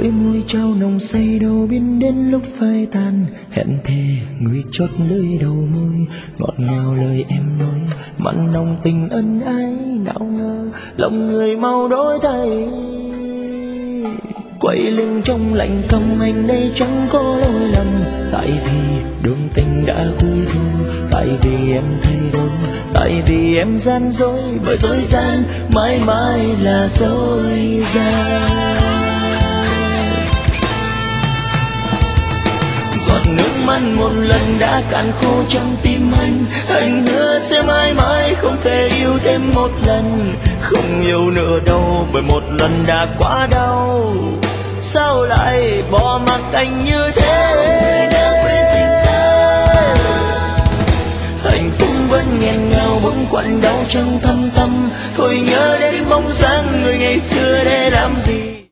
đôi môi trao nồng say đâu biết đến lúc phai tàn. Hẹn thề người chót lưỡi đầu môi, ngọt ngào lời em nói mặn nồng tình ân ái. Nào ngờ lòng người mau đổi thay, quay lưng trong lạnh căm anh đây chẳng có lỗi lầm. Tại vì đường tình đã cuối thu, tại vì em thay đổi, tại vì em gian dối bởi dối gian mãi mãi là dối gian. Giọt nước mắt một lần đã cạn khô trong tim anh hứa sẽ mãi mãi không thể yêu thêm một lần. Không yêu nữa đâu bởi một lần đã quá đau, sao lại bỏ mặc anh như thế. Hạnh phúc vẫn nghẹn ngào bỗng quặn đau trong thâm tâm, thôi nhớ đến bóng dáng người ngày xưa để làm gì.